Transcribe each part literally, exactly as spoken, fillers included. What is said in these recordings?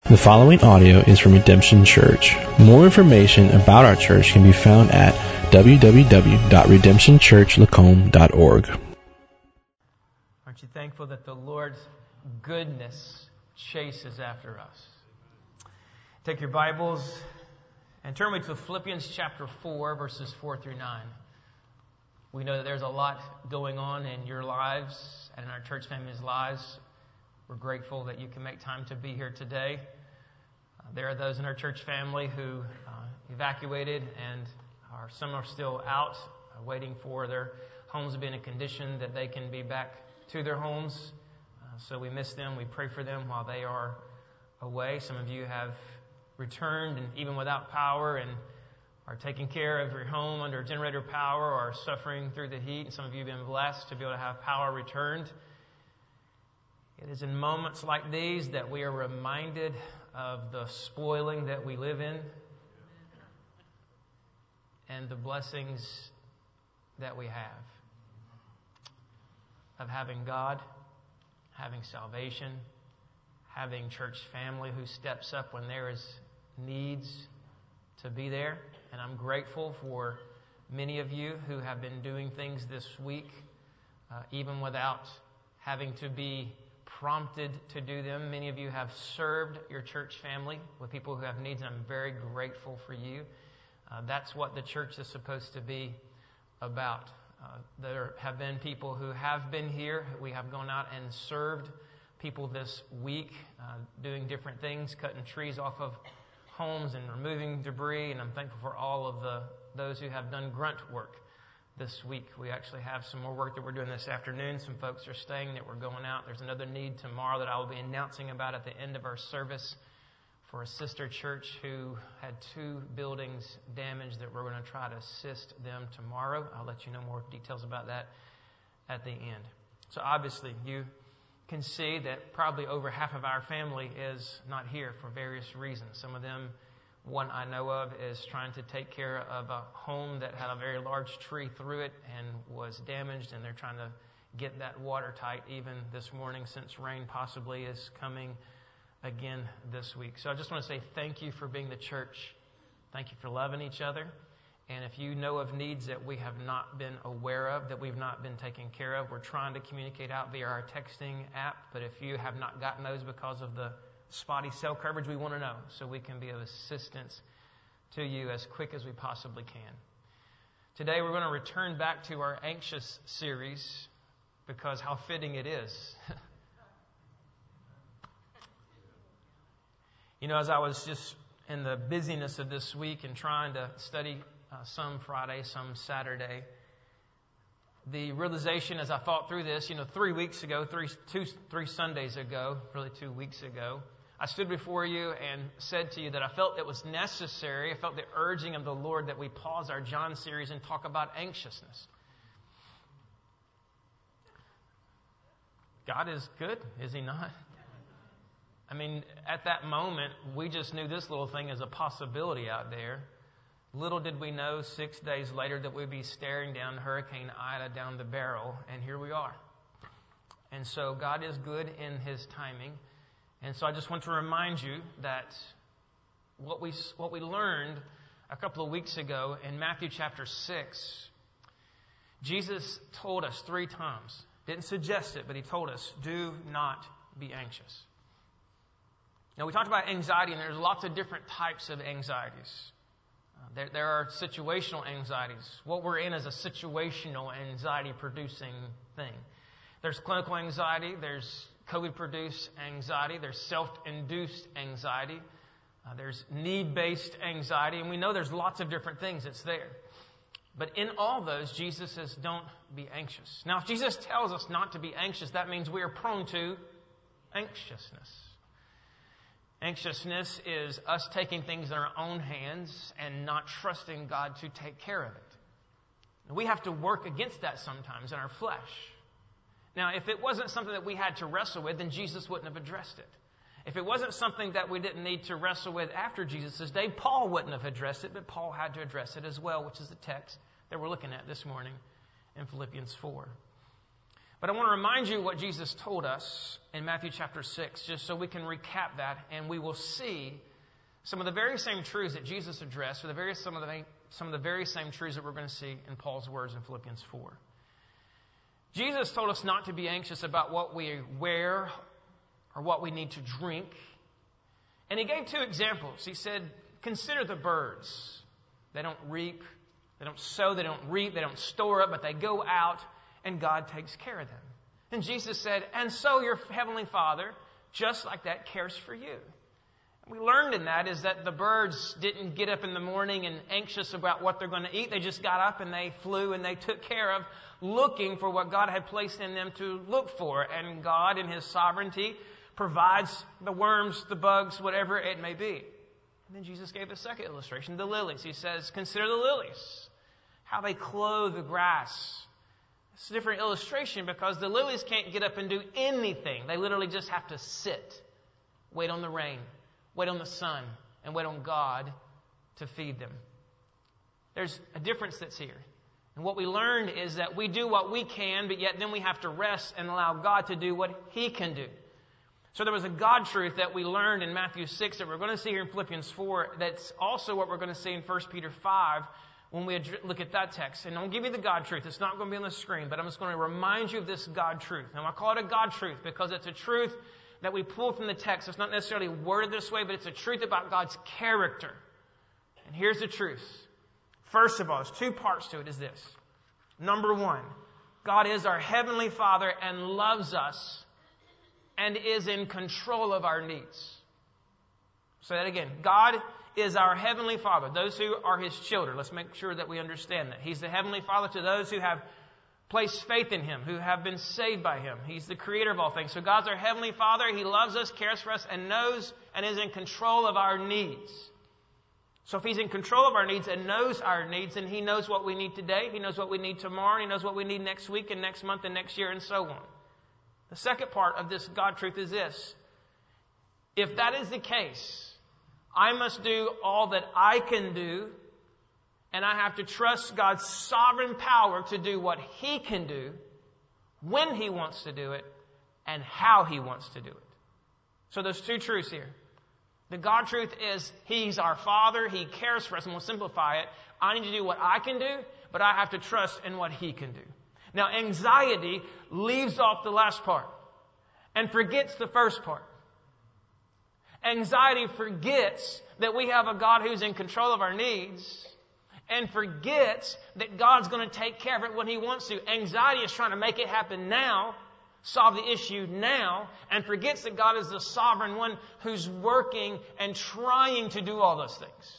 The following audio is from Redemption Church. More information about our church can be found at w w w dot redemption church lacombe dot org. Aren't you thankful that the Lord's goodness chases after us? Take your Bibles and turn me to Philippians chapter four, verses four through nine. We know that there's a lot going on in your lives and in our church family's lives. We're grateful that you can make time to be here today. Uh, there are those in our church family who uh, evacuated, and are, some are still out, uh, waiting for their homes to be in a condition that they can be back to their homes. Uh, so we miss them. We pray for them while they are away. Some of you have returned, and even without power, and are taking care of your home under generator power, or are suffering through the heat. And some of you have been blessed to be able to have power returned. It is in moments like these that we are reminded of the spoiling that we live in and the blessings that we have of having God, having salvation, having church family who steps up when there is needs to be there. And I'm grateful for many of you who have been doing things this week, uh, even without having to be prompted to do them. Many of you have served your church family with people who have needs, and I'm very grateful for you. Uh, that's what the church is supposed to be about. Uh, there have been people who have been here. We have gone out and served people this week, uh, doing different things, cutting trees off of homes and removing debris, and I'm thankful for all of the those who have done grunt work this week. We actually have some more work that we're doing this afternoon. Some folks are staying that we're going out. There's another need tomorrow that I will be announcing about at the end of our service for a sister church who had two buildings damaged that we're going to try to assist them tomorrow. I'll let you know more details about that at the end. So obviously you can see that probably over half of our family is not here for various reasons. Some of them, one I know of, is trying to take care of a home that had a very large tree through it and was damaged, and they're trying to get that watertight even this morning, since rain possibly is coming again this week. So I just want to say thank you for being the church. Thank you for loving each other. And if you know of needs that we have not been aware of, that we've not been taking care of, we're trying to communicate out via our texting app. But if you have not gotten those because of the spotty cell coverage, we want to know so we can be of assistance to you as quick as we possibly can. Today we're going to return back to our anxious series, because how fitting it is. You know, as I was just in the busyness of this week and trying to study uh, some Friday, some Saturday, the realization as I thought through this, you know, three weeks ago, three, two, three Sundays ago, really two weeks ago, I stood before you and said to you that I felt it was necessary, I felt the urging of the Lord that we pause our John series and talk about anxiousness. God is good, is He not? I mean, at that moment, we just knew this little thing is a possibility out there. Little did we know six days later that we'd be staring down Hurricane Ida down the barrel, and here we are. And so God is good in His timing. And so I just want to remind you that what we what we learned a couple of weeks ago in Matthew chapter six, Jesus told us three times, didn't suggest it, but He told us, do not be anxious. Now, we talked about anxiety, and there's lots of different types of anxieties. Uh, there, there are situational anxieties. What we're in is a situational anxiety-producing thing. There's clinical anxiety. There's COVID-produced anxiety. There's self-induced anxiety. Uh, there's need-based anxiety. And we know there's lots of different things that's there. But in all those, Jesus says, don't be anxious. Now, if Jesus tells us not to be anxious, that means we are prone to anxiousness. Anxiousness is us taking things in our own hands and not trusting God to take care of it. We have to work against that sometimes in our flesh. Now, if it wasn't something that we had to wrestle with, then Jesus wouldn't have addressed it. If it wasn't something that we didn't need to wrestle with after Jesus' day, Paul wouldn't have addressed it, but Paul had to address it as well, which is the text that we're looking at this morning in Philippians four. But I want to remind you what Jesus told us in Matthew chapter six, just so we can recap that, and we will see some of the very same truths that Jesus addressed, or the very, some, of the, some of the very same truths that we're going to see in Paul's words in Philippians four. Jesus told us not to be anxious about what we wear or what we need to drink. And he gave two examples. He said, consider the birds. They don't reap, they don't sow, they don't reap, they don't store up, but they go out and God takes care of them. And Jesus said, and so your heavenly Father, just like that, cares for you. And we learned in that is that the birds didn't get up in the morning and anxious about what they're going to eat. They just got up and they flew and they took care of looking for what God had placed in them to look for. And God, in His sovereignty, provides the worms, the bugs, whatever it may be. And then Jesus gave a second illustration, the lilies. He says, consider the lilies, how they clothe the grass. It's a different illustration because the lilies can't get up and do anything. They literally just have to sit, wait on the rain, wait on the sun, and wait on God to feed them. There's a difference that's here. And what we learned is that we do what we can, but yet then we have to rest and allow God to do what He can do. So there was a God truth that we learned in Matthew six that we're going to see here in Philippians four. That's also what we're going to see in First Peter five when we look at that text. And I'll give you the God truth. It's not going to be on the screen, but I'm just going to remind you of this God truth. And I call it a God truth because it's a truth that we pull from the text. It's not necessarily worded this way, but it's a truth about God's character. And here's the truth. First of all, there's two parts to it, is this. Number one, God is our Heavenly Father and loves us and is in control of our needs. Say that again. God is our Heavenly Father, those who are His children. Let's make sure that we understand that. He's the Heavenly Father to those who have placed faith in Him, who have been saved by Him. He's the creator of all things. So God's our Heavenly Father. He loves us, cares for us, and knows and is in control of our needs. So if He's in control of our needs and knows our needs, then He knows what we need today, He knows what we need tomorrow, He knows what we need next week and next month and next year and so on. The second part of this God truth is this. If that is the case, I must do all that I can do, and I have to trust God's sovereign power to do what He can do, when He wants to do it, and how He wants to do it. So there's two truths here. The God truth is He's our Father, He cares for us, and we'll simplify it. I need to do what I can do, but I have to trust in what He can do. Now, anxiety leaves off the last part and forgets the first part. Anxiety forgets that we have a God who's in control of our needs and forgets that God's going to take care of it when He wants to. Anxiety is trying to make it happen now, solve the issue now, and forgets that God is the sovereign one who's working and trying to do all those things.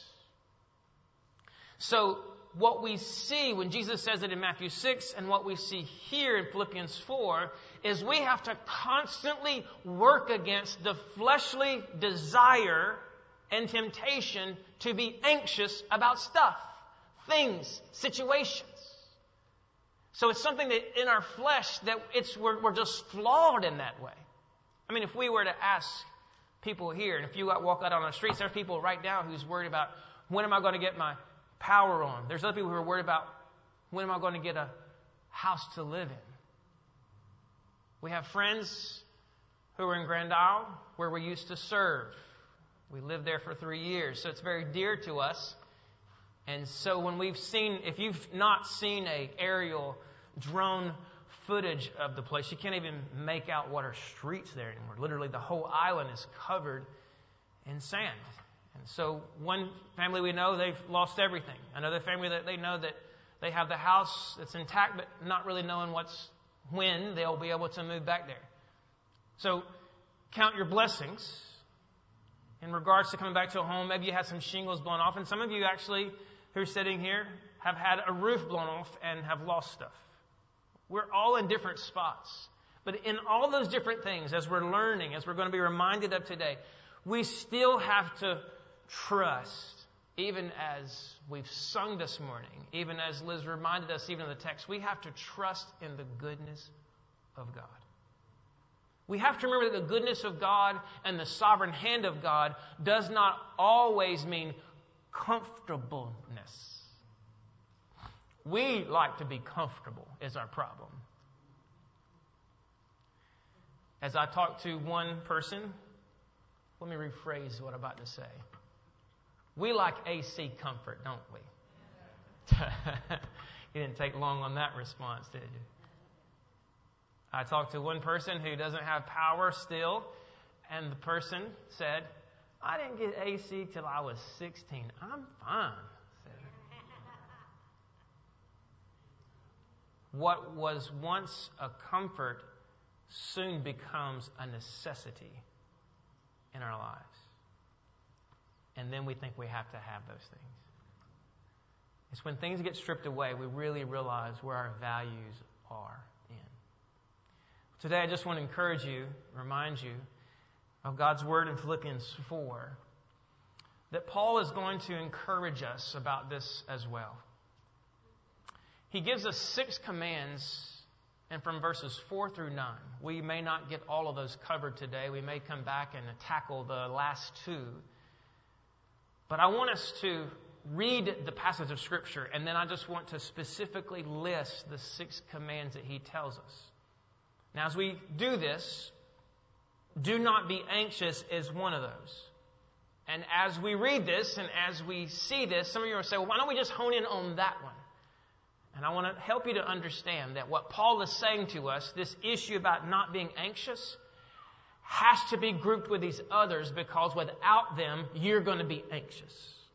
So what we see when Jesus says it in Matthew six and what we see here in Philippians four is we have to constantly work against the fleshly desire and temptation to be anxious about stuff, things, situations. So it's something that in our flesh that it's we're, we're just flawed in that way. I mean, if we were to ask people here, and if you walk out on the streets, there's people right now who's worried about when am I going to get my power on. There's other people who are worried about when am I going to get a house to live in. We have friends who are in Grand Isle where we used to serve. We lived there for three years, so it's very dear to us. And so when we've seen, if you've not seen a aerial drone footage of the place, you can't even make out what are streets there anymore. Literally the whole island is covered in sand. And so one family we know, they've lost everything. Another family that they know that they have the house that's intact, but not really knowing what's when they'll be able to move back there. So count your blessings in regards to coming back to a home. Maybe you had some shingles blown off, and some of you actually who are sitting here have had a roof blown off and have lost stuff. We're all in different spots. But in all those different things, as we're learning, as we're going to be reminded of today, we still have to trust, even as we've sung this morning, even as Liz reminded us, even in the text, we have to trust in the goodness of God. We have to remember that the goodness of God and the sovereign hand of God does not always mean comfortableness. We like to be comfortable is our problem. As I talked to one person, let me rephrase what I'm about to say. We like A C comfort, don't we? You didn't take long on that response, did you? I talked to one person who doesn't have power still, and the person said, I didn't get A C till I was sixteen. I'm fine. What was once a comfort soon becomes a necessity in our lives. And then we think we have to have those things. It's when things get stripped away, we really realize where our values are in. Today, I just want to encourage you, remind you of God's word in Philippians four, that Paul is going to encourage us about this as well. He gives us six commands, and from verses four through nine. We may not get all of those covered today. We may come back and tackle the last two. But I want us to read the passage of Scripture, and then I just want to specifically list the six commands that he tells us. Now, as we do this, do not be anxious is one of those. And as we read this and as we see this, some of you will say, well, why don't we just hone in on that one? And I want to help you to understand that what Paul is saying to us, this issue about not being anxious, has to be grouped with these others, because without them, you're going to be anxious.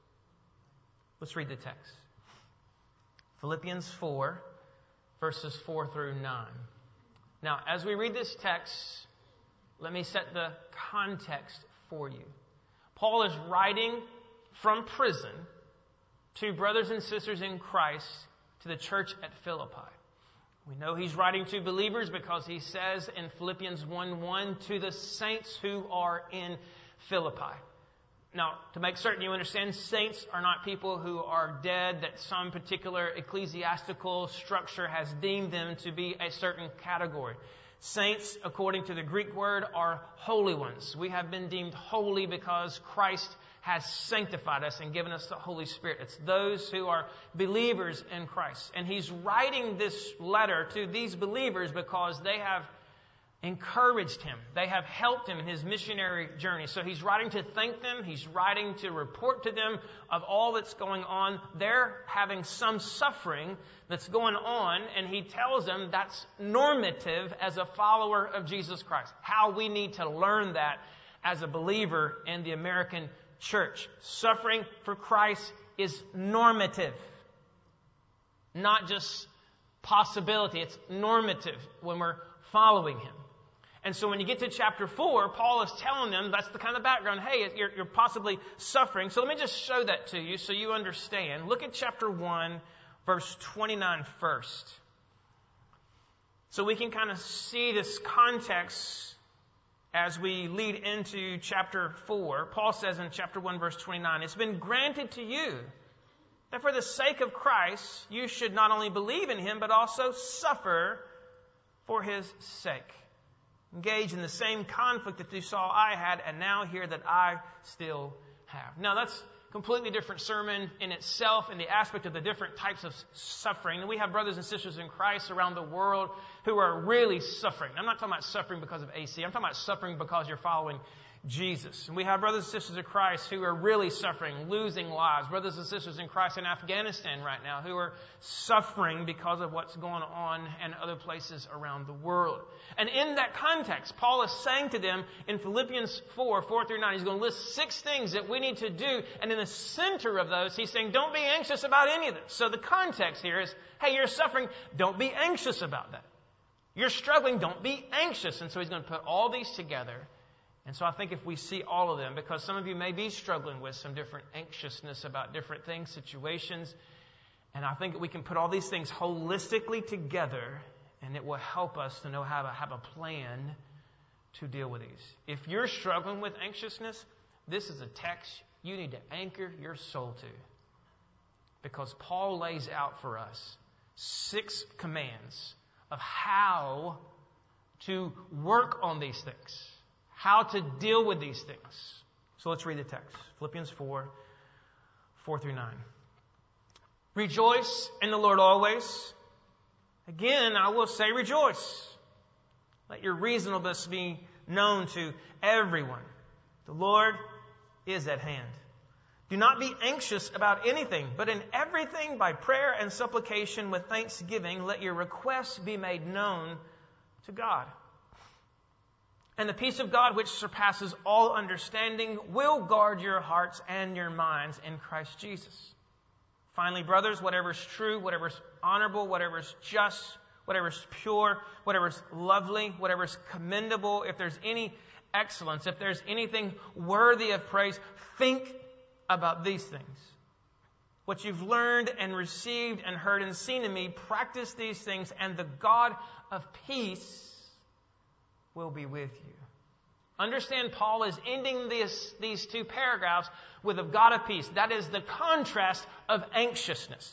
Let's read the text. Philippians four, verses four through nine. Now, as we read this text, let me set the context for you. Paul is writing from prison to brothers and sisters in Christ to the church at Philippi. We know he's writing to believers because he says in Philippians one one, to the saints who are in Philippi. Now, to make certain you understand, saints are not people who are dead, that some particular ecclesiastical structure has deemed them to be a certain category. Saints, according to the Greek word, are holy ones. We have been deemed holy because Christ has sanctified us and given us the Holy Spirit. It's those who are believers in Christ. And he's writing this letter to these believers because they have encouraged him. They have helped him in his missionary journey. So he's writing to thank them. He's writing to report to them of all that's going on. They're having some suffering that's going on, and he tells them that's normative as a follower of Jesus Christ. How we need to learn that as a believer in the American church. Suffering for Christ is normative, not just possibility. It's normative when we're following him. And so when you get to chapter four, Paul is telling them, that's the kind of background, hey, you're, you're possibly suffering. So let me just show that to you so you understand. Look at chapter one, verse twenty-nine first. So we can kind of see this context as we lead into chapter four. Paul says in chapter one, verse twenty-nine, it's been granted to you that for the sake of Christ, you should not only believe in him, but also suffer for his sake. Engage in the same conflict that you saw I had, and now hear that I still have. Now, that's a completely different sermon in itself, in the aspect of the different types of suffering. And we have brothers and sisters in Christ around the world who are really suffering. I'm not talking about suffering because of A C. I'm talking about suffering because you're following Jesus. And we have brothers and sisters in Christ who are really suffering, losing lives. Brothers and sisters in Christ in Afghanistan right now who are suffering because of what's going on in other places around the world. And in that context, Paul is saying to them in Philippians four, four through nine, he's going to list six things that we need to do. And in the center of those, he's saying, don't be anxious about any of this. So the context here is, hey, you're suffering. Don't be anxious about that. You're struggling. Don't be anxious. And so he's going to put all these together. And so I think if we see all of them, because some of you may be struggling with some different anxiousness about different things, situations, and I think that we can put all these things holistically together, and it will help us to know how to have a plan to deal with these. If you're struggling with anxiousness, this is a text you need to anchor your soul to. Because Paul lays out for us six commands of how to work on these things. How to deal with these things. So let's read the text. Philippians four, four through nine. Rejoice in the Lord always. Again, I will say rejoice. Let your reasonableness be known to everyone. The Lord is at hand. Do not be anxious about anything, but in everything by prayer and supplication with thanksgiving, let your requests be made known to God. And the peace of God, which surpasses all understanding, will guard your hearts and your minds in Christ Jesus. Finally, brothers, whatever is true, whatever is honorable, whatever is just, whatever is pure, whatever is lovely, whatever is commendable, if there's any excellence, if there's anything worthy of praise, think about these things. What you've learned and received and heard and seen in me, practice these things, and the God of peace will be with you. Understand, Paul is ending this, these two paragraphs with a God of peace. That is the contrast of anxiousness.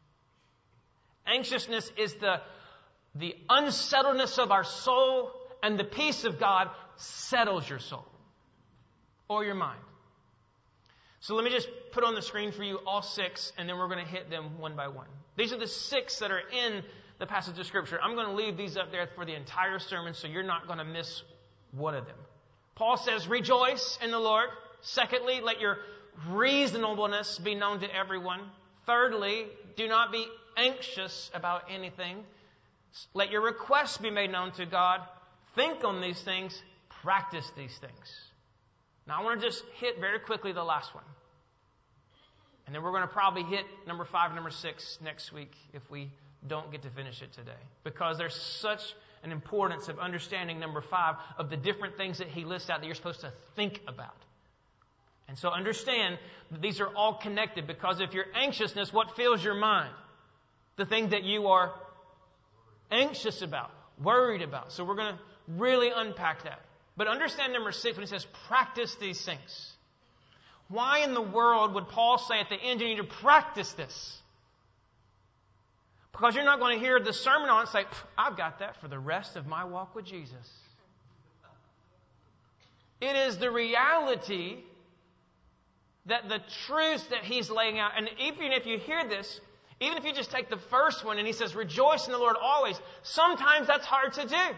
Anxiousness is the, the unsettledness of our soul, and the peace of God settles your soul or your mind. So let me just put on the screen for you all six, and then we're going to hit them one by one. These are the six that are in the passage of Scripture. I'm going to leave these up there for the entire sermon, so you're not going to miss one of them. Paul says, rejoice in the Lord. Secondly, let your reasonableness be known to everyone. Thirdly, do not be anxious about anything. Let your requests be made known to God. Think on these things. Practice these things. Now, I want to just hit very quickly the last one. And then we're going to probably hit number five, number six next week if we don't get to finish it today. Because there's such an importance of understanding number five of the different things that he lists out that you're supposed to think about. And so understand that these are all connected, because if your anxiousness, what fills your mind? The thing that you are anxious about, worried about. So we're going to really unpack that. But understand number six when he says practice these things. Why in the world would Paul say at the end you need to practice this? Because you're not going to hear the sermon on it and say, I've got that for the rest of my walk with Jesus. It is the reality that the truths that he's laying out, and even if you hear this, even if you just take the first one and he says, rejoice in the Lord always, sometimes that's hard to do.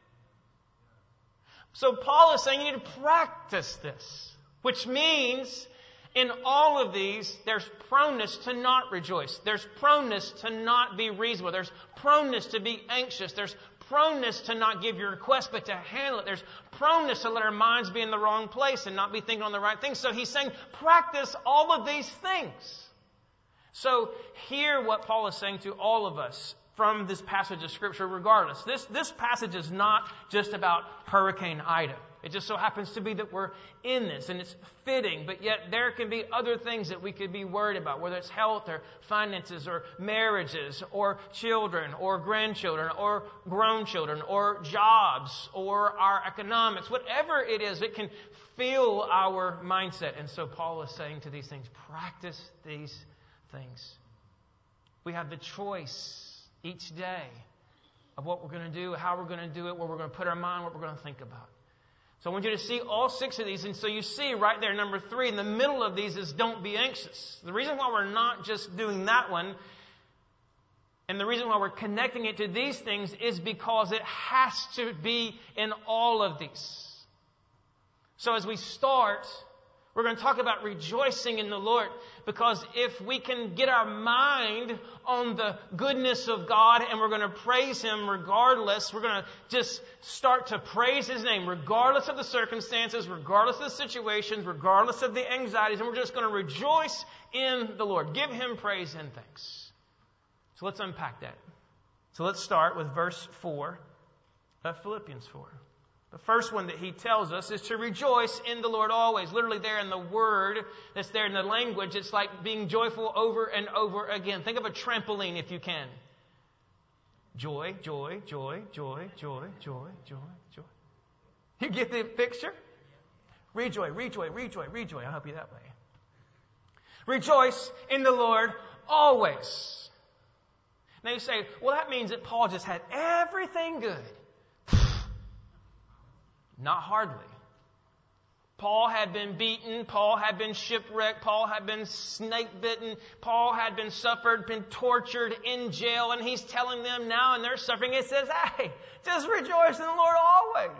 So Paul is saying you need to practice this, which means in all of these, there's proneness to not rejoice. There's proneness to not be reasonable. There's proneness to be anxious. There's proneness to not give your request, but to handle it. There's proneness to let our minds be in the wrong place and not be thinking on the right things. So he's saying, practice all of these things. So hear what Paul is saying to all of us from this passage of Scripture regardless. This, this passage is not just about Hurricane Ida. It just so happens to be that we're in this, and it's fitting, but yet there can be other things that we could be worried about, whether it's health or finances or marriages or children or grandchildren or grown children or jobs or our economics. Whatever it is, it can fill our mindset. And so Paul is saying to these things, practice these things. We have the choice each day of what we're going to do, how we're going to do it, where we're going to put our mind, what we're going to think about. So I want you to see all six of these. And so you see right there, number three, in the middle of these is don't be anxious. The reason why we're not just doing that one, and the reason why we're connecting it to these things, is because it has to be in all of these. So as we start, we're going to talk about rejoicing in the Lord, because if we can get our mind on the goodness of God and we're going to praise Him regardless, we're going to just start to praise His name regardless of the circumstances, regardless of the situations, regardless of the anxieties, and we're just going to rejoice in the Lord. Give Him praise and thanks. So let's unpack that. So let's start with verse four of Philippians four. The first one that he tells us is to rejoice in the Lord always. Literally there in the word that's there in the language, it's like being joyful over and over again. Think of a trampoline if you can. Joy, joy, joy, joy, joy, joy, joy, joy. You get the picture? Rejoice, rejoice, rejoice, rejoice. I'll help you that way. Rejoice in the Lord always. Now you say, well, that means that Paul just had everything good. Not hardly. Paul had been beaten. Paul had been shipwrecked. Paul had been snake bitten. Paul had been suffered, been tortured in jail. And he's telling them now in their suffering, he says, hey, just rejoice in the Lord always.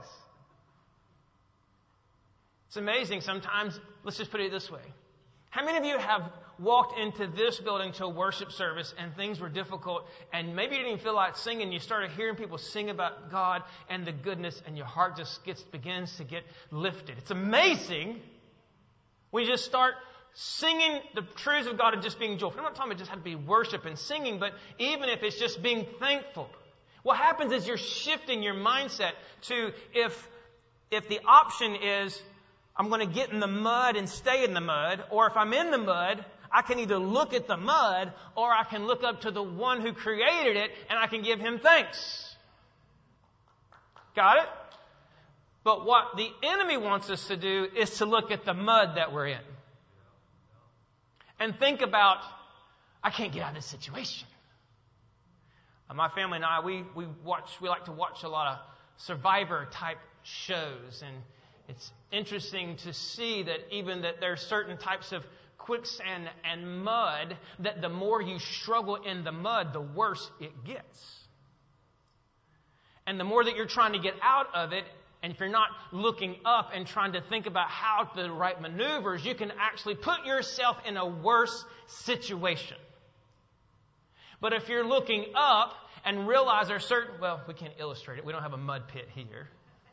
It's amazing sometimes. Let's just put it this way. How many of you have walked into this building to a worship service and things were difficult and maybe you didn't even feel like singing? You started hearing people sing about God and the goodness and your heart just gets begins to get lifted. It's amazing when you just start singing the truths of God and just being joyful. I'm not talking about just have to be worship and singing, but even if it's just being thankful. What happens is you're shifting your mindset to if, if the option is I'm going to get in the mud and stay in the mud, or if I'm in the mud, I can either look at the mud or I can look up to the one who created it and I can give him thanks. Got it? But what the enemy wants us to do is to look at the mud that we're in and think about, I can't get out of this situation. Uh, my family and I, we, we watch, we like to watch a lot of survivor type shows, and it's interesting to see that even that there are certain types of quicksand and mud that the more you struggle in the mud, the worse it gets. And the more that you're trying to get out of it, and if you're not looking up and trying to think about how the right maneuvers, you can actually put yourself in a worse situation. But if you're looking up and realize there's certain, well, we can't illustrate it. We don't have a mud pit here.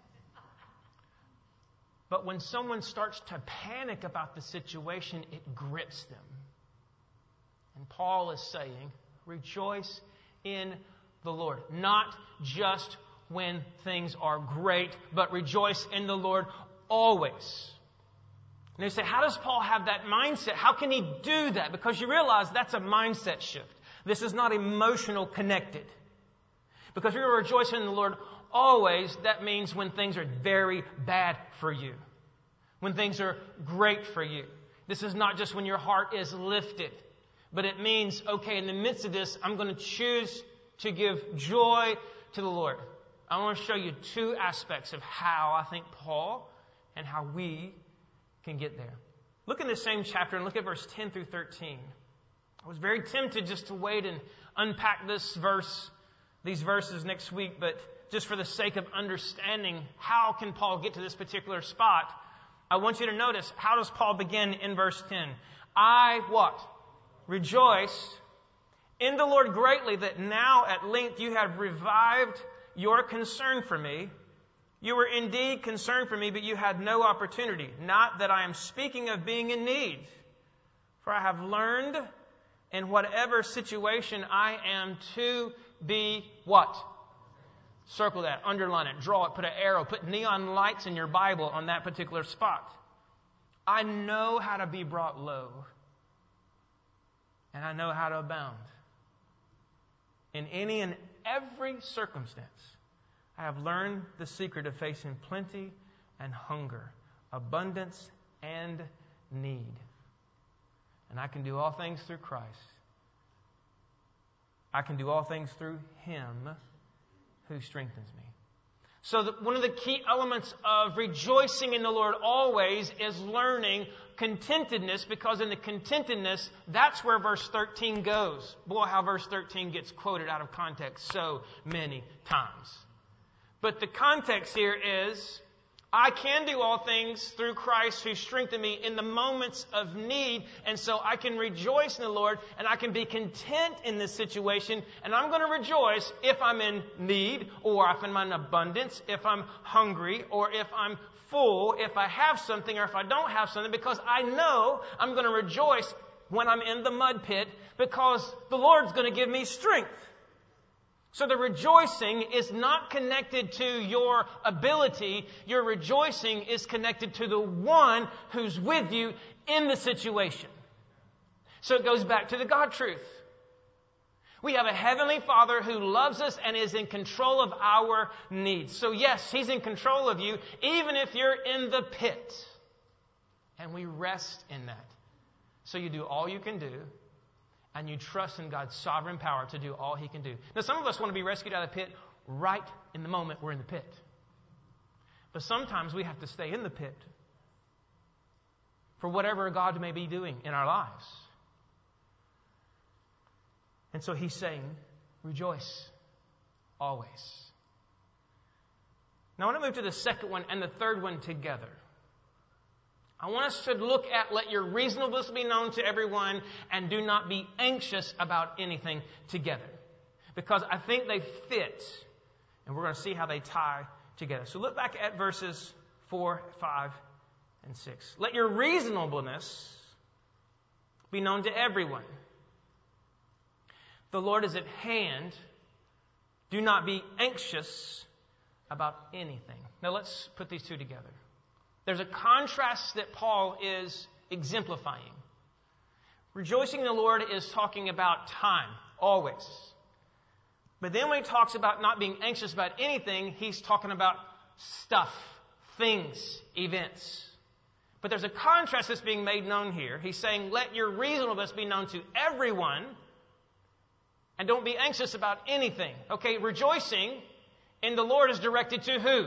But when someone starts to panic about the situation, it grips them. And Paul is saying, rejoice in the Lord. Not just when things are great, but rejoice in the Lord always. And they say, how does Paul have that mindset? How can he do that? Because you realize that's a mindset shift. This is not emotional connected. Because you're rejoicing in the Lord always, that means when things are very bad for you. When things are great for you. This is not just when your heart is lifted. But it means, okay, in the midst of this, I'm going to choose to give joy to the Lord. I want to show you two aspects of how I think Paul and how we can get there. Look in the same chapter and look at verse ten through thirteen. I was very tempted just to wait and unpack this verse, these verses next week, but just for the sake of understanding how can Paul get to this particular spot, I want you to notice, how does Paul begin in verse ten? I what? Rejoice in the Lord greatly that now at length you have revived your concern for me. You were indeed concerned for me, but you had no opportunity. Not that I am speaking of being in need. For I have learned in whatever situation I am to be what? Circle that, underline it, draw it, put an arrow, put neon lights in your Bible on that particular spot. I know how to be brought low. And I know how to abound. In any and every circumstance, I have learned the secret of facing plenty and hunger, abundance and need. And I can do all things through Christ. I can do all things through Him who strengthens me. So the, one of the key elements of rejoicing in the Lord always is learning contentedness, because in the contentedness, that's where verse thirteen goes. Boy, how verse thirteen gets quoted out of context so many times. But the context here is, I can do all things through Christ who strengthened me in the moments of need. And so I can rejoice in the Lord and I can be content in this situation. And I'm going to rejoice if I'm in need, or if I'm in abundance, if I'm hungry, or if I'm full, if I have something or if I don't have something, because I know I'm going to rejoice when I'm in the mud pit, because the Lord's going to give me strength. So the rejoicing is not connected to your ability. Your rejoicing is connected to the one who's with you in the situation. So it goes back to the God truth. We have a Heavenly Father who loves us and is in control of our needs. So yes, He's in control of you, even if you're in the pit. And we rest in that. So you do all you can do. And you trust in God's sovereign power to do all He can do. Now, some of us want to be rescued out of the pit right in the moment we're in the pit. But sometimes we have to stay in the pit for whatever God may be doing in our lives. And so he's saying, rejoice always. Now I want to move to the second one and the third one together. I want us to look at let your reasonableness be known to everyone and do not be anxious about anything together. Because I think they fit, and we're going to see how they tie together. So look back at verses four, five, and six. Let your reasonableness be known to everyone. The Lord is at hand. Do not be anxious about anything. Now let's put these two together. There's a contrast that Paul is exemplifying. Rejoicing in the Lord is talking about time, always. But then when he talks about not being anxious about anything, he's talking about stuff, things, events. But there's a contrast that's being made known here. He's saying, let your reasonableness be known to everyone, and don't be anxious about anything. Okay, rejoicing in the Lord is directed to who?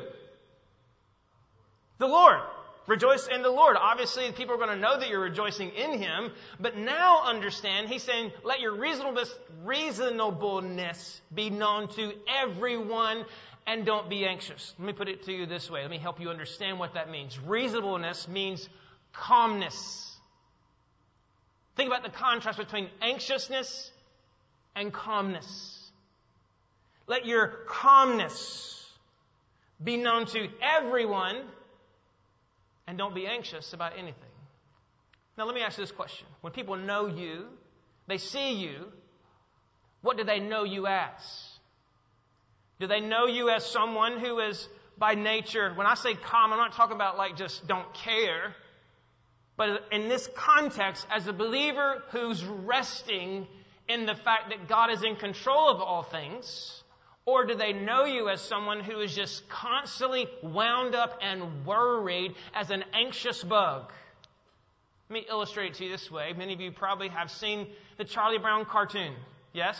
The Lord. Rejoice in the Lord. Obviously, people are going to know that you're rejoicing in Him. But now understand, He's saying, let your reasonableness, reasonableness be known to everyone, and don't be anxious. Let me put it to you this way. Let me help you understand what that means. Reasonableness means calmness. Think about the contrast between anxiousness and calmness. Let your calmness be known to everyone, and don't be anxious about anything. Now let me ask you this question. When people know you, they see you, what do they know you as? Do they know you as someone who is by nature, when I say calm, I'm not talking about like just don't care, but in this context, as a believer who's resting in the fact that God is in control of all things? Or do they know you as someone who is just constantly wound up and worried as an anxious bug? Let me illustrate it to you this way. Many of you probably have seen the Charlie Brown cartoon. Yes?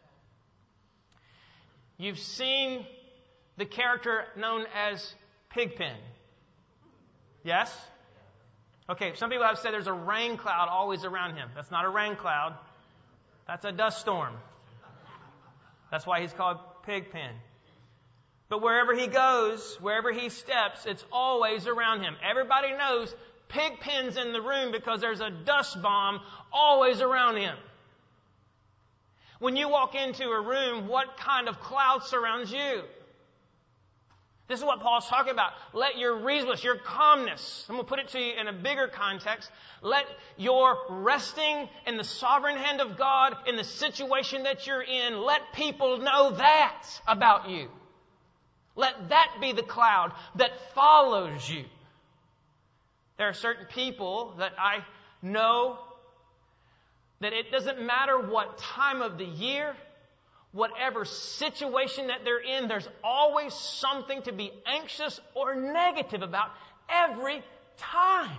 You've seen the character known as Pigpen. Yes? Okay, some people have said there's a rain cloud always around him. That's not a rain cloud. That's a dust storm. That's why he's called Pigpen. But wherever he goes, wherever he steps, it's always around him. Everybody knows Pigpen's in the room because there's a dust bomb always around him. When you walk into a room, what kind of cloud surrounds you? This is what Paul's talking about. Let your reasonableness, your calmness, I'm going to put it to you in a bigger context. Let your resting in the sovereign hand of God in the situation that you're in, let people know that about you. Let that be the cloud that follows you. There are certain people that I know that it doesn't matter what time of the year, whatever situation that they're in, there's always something to be anxious or negative about every time.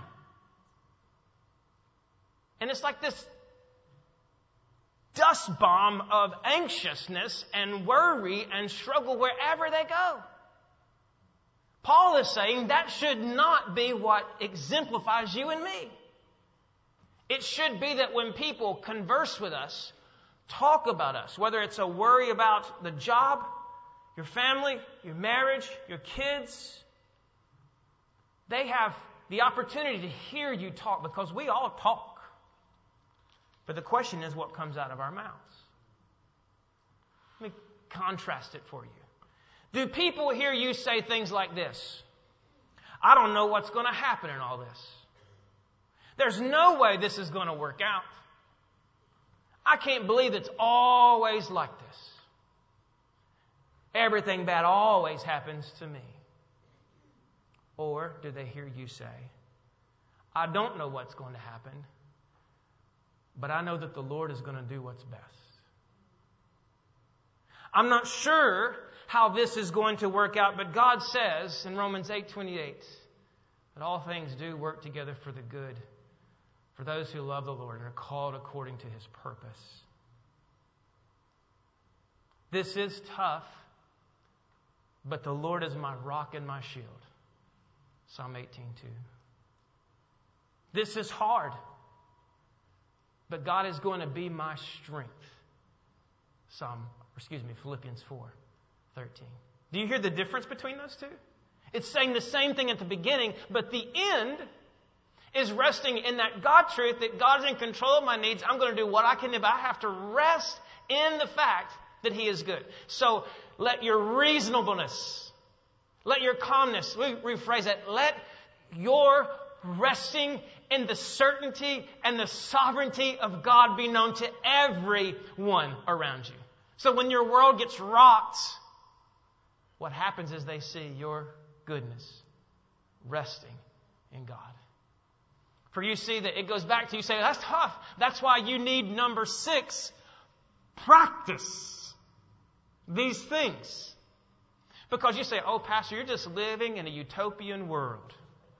And it's like this dust bomb of anxiousness and worry and struggle wherever they go. Paul is saying that should not be what exemplifies you and me. It should be that when people converse with us, talk about us, whether it's a worry about the job, your family, your marriage, your kids, they have the opportunity to hear you talk because we all talk. But the question is what comes out of our mouths. Let me contrast it for you. Do people hear you say things like this? I don't know what's going to happen in all this. There's no way this is going to work out. I can't believe it's always like this. Everything bad always happens to me. Or do they hear you say, I don't know what's going to happen, but I know that the Lord is going to do what's best. I'm not sure how this is going to work out, but God says in Romans eight twenty-eight that all things do work together for the good for those who love the Lord and are called according to His purpose. This is tough, but the Lord is my rock and my shield. Psalm eighteen two. This is hard. But God is going to be my strength. Psalm, or excuse me, Philippians four thirteen. Do you hear the difference between those two? It's saying the same thing at the beginning, but the end is resting in that God truth, that God's in control of my needs. I'm going to do what I can do, but I have to rest in the fact that He is good. So let your reasonableness, let your calmness, we rephrase that, let your resting in the certainty and the sovereignty of God be known to everyone around you. So when your world gets rocked, what happens is they see your goodness resting in God. For you see that it goes back to you say, that's tough. That's why you need number six. Practice these things. Because you say, oh, Pastor, you're just living in a utopian world.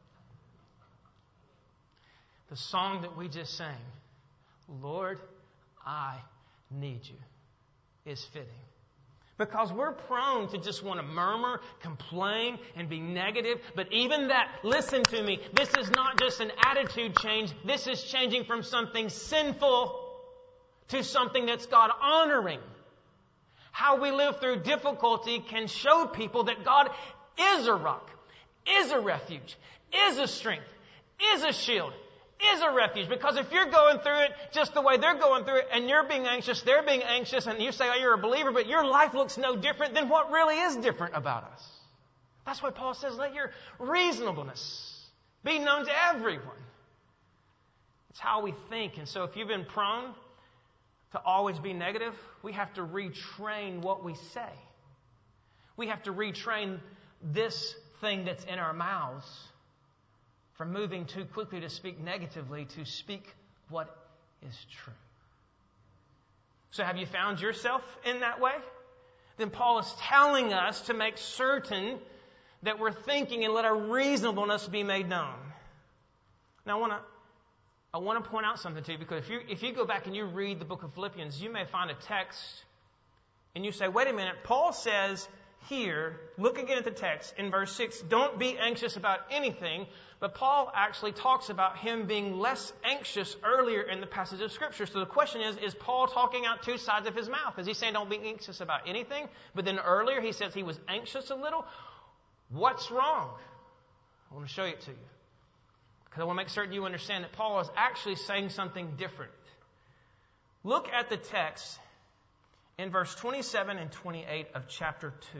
The song that we just sang, Lord, I need you, is fitting. Because we're prone to just want to murmur, complain, and be negative. But even that, listen to me, this is not just an attitude change. This is changing from something sinful to something that's God-honoring. How we live through difficulty can show people that God is a rock, is a refuge, is a strength, is a shield, is a refuge. Because if you're going through it just the way they're going through it, and you're being anxious, they're being anxious, and you say, oh, you're a believer, but your life looks no different, then what really is different about us? That's why Paul says, let your reasonableness be known to everyone. It's how we think. And so if you've been prone to always be negative, we have to retrain what we say. We have to retrain this thing that's in our mouths from moving too quickly to speak negatively to speak what is true. So have you found yourself in that way? Then Paul is telling us to make certain that we're thinking and let our reasonableness be made known. Now I want to I want to point out something to you, because if you if you go back and you read the book of Philippians, you may find a text and you say, wait a minute, Paul says here, look again at the text in verse six, don't be anxious about anything. But Paul actually talks about him being less anxious earlier in the passage of Scripture. So the question is, is Paul talking out two sides of his mouth? Is he saying don't be anxious about anything? But then earlier he says he was anxious a little. What's wrong? I want to show it to you, because I want to make certain you understand that Paul is actually saying something different. Look at the text in verse twenty-seven and twenty-eight of chapter two.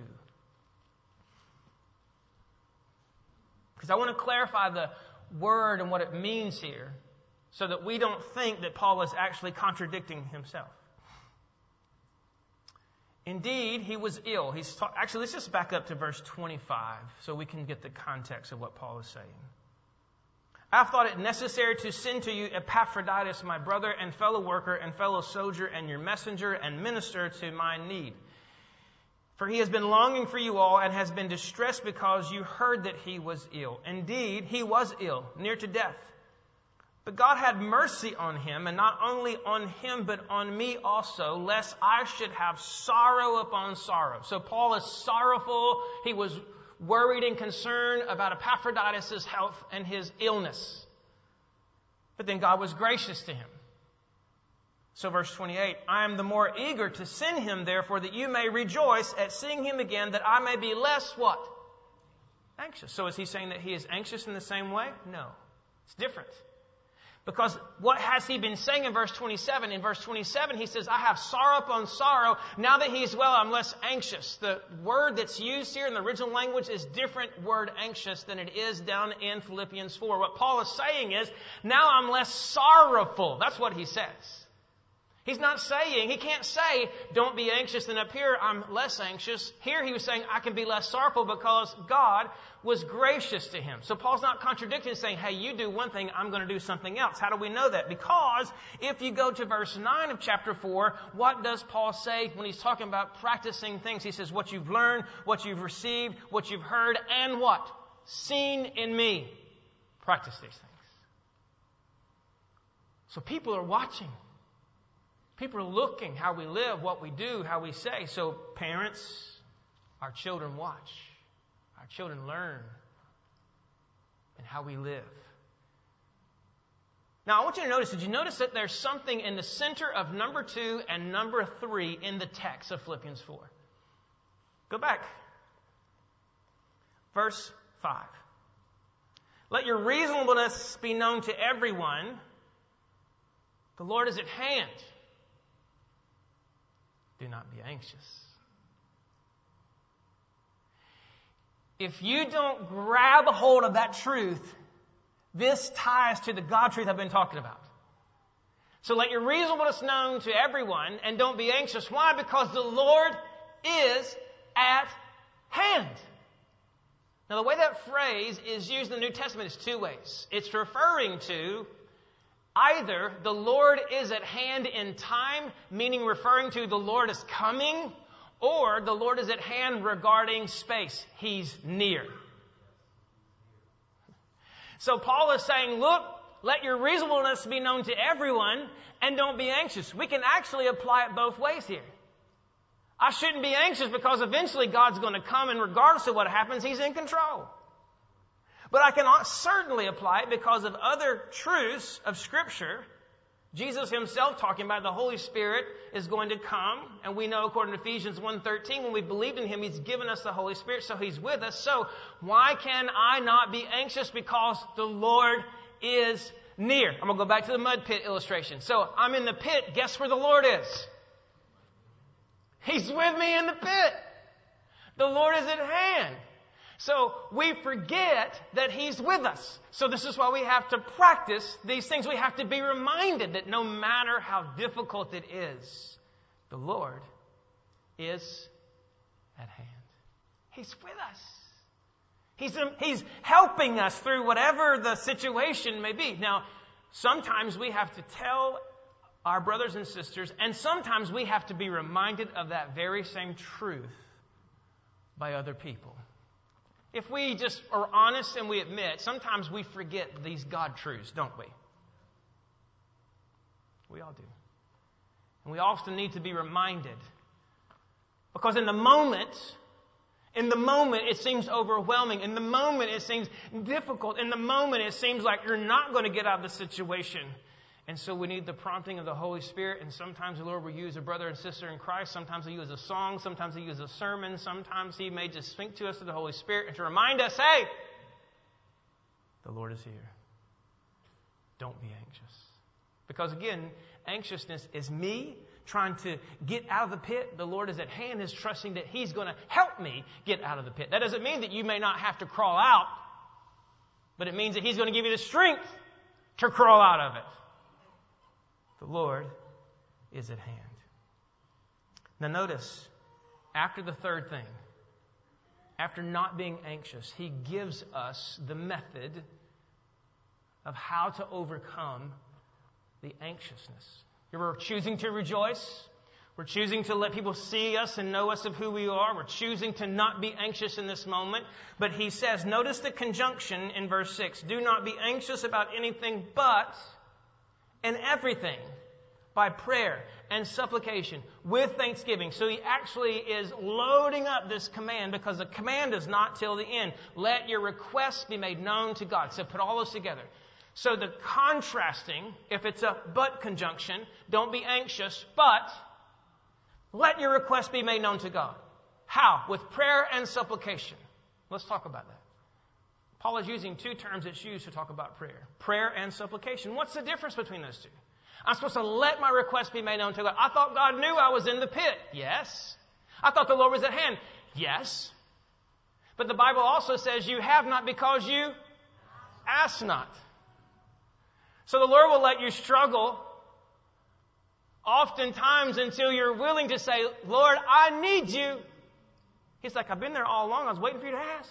Because I want to clarify the word and what it means here, so that we don't think that Paul is actually contradicting himself. Indeed, he was ill. He's ta- Actually, let's just back up to verse twenty-five so we can get the context of what Paul is saying. I've thought it necessary to send to you Epaphroditus, my brother and fellow worker and fellow soldier and your messenger and minister to my need. For he has been longing for you all and has been distressed because you heard that he was ill. Indeed, he was ill, near to death. But God had mercy on him, and not only on him, but on me also, lest I should have sorrow upon sorrow. So Paul is sorrowful. He was worried and concerned about Epaphroditus' health and his illness. But then God was gracious to him. So verse twenty-eight, I am the more eager to send him, therefore, that you may rejoice at seeing him again, that I may be less what? Anxious. So is he saying that he is anxious in the same way? No. It's different. Because what has he been saying in verse twenty-seven? In verse twenty-seven, he says, I have sorrow upon sorrow. Now that he's well, I'm less anxious. The word that's used here in the original language is different word anxious than it is down in Philippians four. What Paul is saying is, now I'm less sorrowful. That's what he says. He's not saying, he can't say, don't be anxious, and up here I'm less anxious. Here he was saying, I can be less sorrowful because God was gracious to him. So Paul's not contradicting, saying, hey, you do one thing, I'm going to do something else. How do we know that? Because if you go to verse nine of chapter four, what does Paul say when he's talking about practicing things? He says, what you've learned, what you've received, what you've heard, and what? Seen in me. Practice these things. So people are watching. People are looking how we live, what we do, how we say. So parents, our children watch. Our children learn in how we live. Now, I want you to notice, did you notice that there's something in the center of number two and number three in the text of Philippians four? Go back. Verse five. Let your reasonableness be known to everyone. The Lord is at hand. Do not be anxious. If you don't grab a hold of that truth, this ties to the God truth I've been talking about. So let your reasonableness known to everyone, and don't be anxious. Why? Because the Lord is at hand. Now, the way that phrase is used in the New Testament is two ways. It's referring to either the Lord is at hand in time, meaning referring to the Lord is coming, or the Lord is at hand regarding space. He's near. So Paul is saying, look, let your reasonableness be known to everyone, and don't be anxious. We can actually apply it both ways here. I shouldn't be anxious because eventually God's going to come, and regardless of what happens, He's in control. But I can certainly apply it because of other truths of Scripture. Jesus Himself talking about the Holy Spirit is going to come, and we know according to Ephesians one thirteen, when we believed in Him, He's given us the Holy Spirit, so He's with us. So why can I not be anxious? Because the Lord is near. I'm going to go back to the mud pit illustration. So I'm in the pit. Guess where the Lord is? He's with me in the pit. The Lord is at hand. So we forget that He's with us. So this is why we have to practice these things. We have to be reminded that no matter how difficult it is, the Lord is at hand. He's with us. He's, he's helping us through whatever the situation may be. Now, sometimes we have to tell our brothers and sisters, and sometimes we have to be reminded of that very same truth by other people. If we just are honest and we admit, sometimes we forget these God truths, don't we? We all do. And we often need to be reminded. Because in the moment, in the moment it seems overwhelming. In the moment it seems difficult. In the moment it seems like you're not going to get out of the situation. And so we need the prompting of the Holy Spirit. And sometimes the Lord will use a brother and sister in Christ. Sometimes He'll use a song. Sometimes He'll use a sermon. Sometimes He may just speak to us through the Holy Spirit and to remind us, hey, the Lord is here. Don't be anxious. Because again, anxiousness is me trying to get out of the pit. The Lord is at hand, is trusting that He's going to help me get out of the pit. That doesn't mean that you may not have to crawl out, but it means that He's going to give you the strength to crawl out of it. The Lord is at hand. Now notice, after the third thing, after not being anxious, He gives us the method of how to overcome the anxiousness. We're choosing to rejoice. We're choosing to let people see us and know us of who we are. We're choosing to not be anxious in this moment. But He says, notice the conjunction in verse six. Do not be anxious about anything but in everything by prayer and supplication with thanksgiving. So He actually is loading up this command because the command is not till the end. Let your requests be made known to God. So put all those together. So the contrasting, if it's a but conjunction, don't be anxious, but let your requests be made known to God. How? With prayer and supplication. Let's talk about that. Paul is using two terms that's used to talk about prayer. Prayer and supplication. What's the difference between those two? I'm supposed to let my request be made known to God. I thought God knew I was in the pit. Yes. I thought the Lord was at hand. Yes. But the Bible also says you have not because you ask not. So the Lord will let you struggle oftentimes until you're willing to say, Lord, I need you. He's like, I've been there all along. I was waiting for you to ask.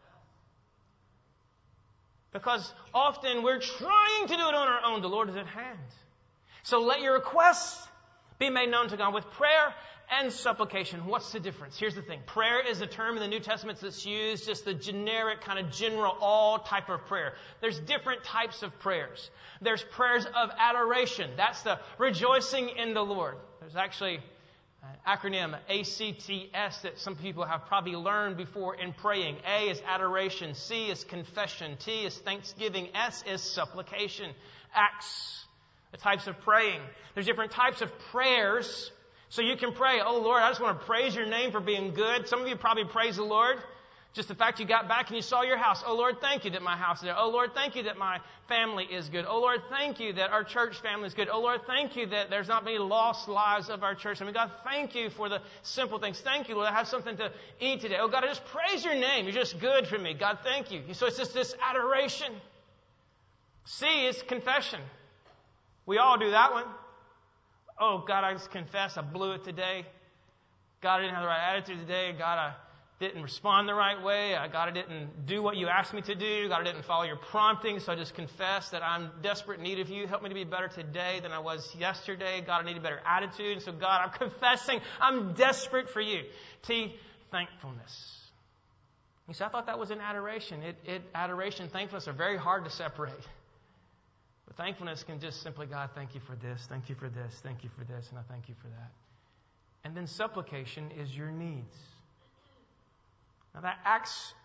Because often we're trying to do it on our own. The Lord is at hand. So let your requests be made known to God with prayer and supplication. What's the difference? Here's the thing. Prayer is a term in the New Testament that's used, just the generic, kind of general, all type of prayer. There's different types of prayers. There's prayers of adoration. That's the rejoicing in the Lord. There's actually an acronym, A C T S, that some people have probably learned before in praying. A is adoration. C is confession. T is thanksgiving. S is supplication. Acts, the types of praying. There's different types of prayers. So you can pray, oh Lord, I just want to praise your name for being good. Some of you probably praise the Lord. Just the fact you got back and you saw your house. Oh Lord, thank you that my house is there. Oh Lord, thank you that my family is good. Oh Lord, thank you that our church family is good. Oh Lord, thank you that there's not many lost lives of our church. I mean, God, thank you for the simple things. Thank you, Lord, I have something to eat today. Oh God, I just praise your name. You're just good for me. God, thank you. So it's just this adoration. C is confession. We all do that one. Oh God, I just confess I blew it today. God, I didn't have the right attitude today. God, I didn't respond the right way. God, I didn't do what you asked me to do. God, I didn't follow your prompting. So I just confess that I'm desperate need of you. Help me to be better today than I was yesterday. God, I need a better attitude. And so God, I'm confessing I'm desperate for you. T, thankfulness. You see, I thought that was an adoration. It, it, adoration and thankfulness are very hard to separate. But thankfulness can just simply, God, thank you for this, thank you for this, thank you for this, and I thank you for that. And then supplication is your needs. Now that Acts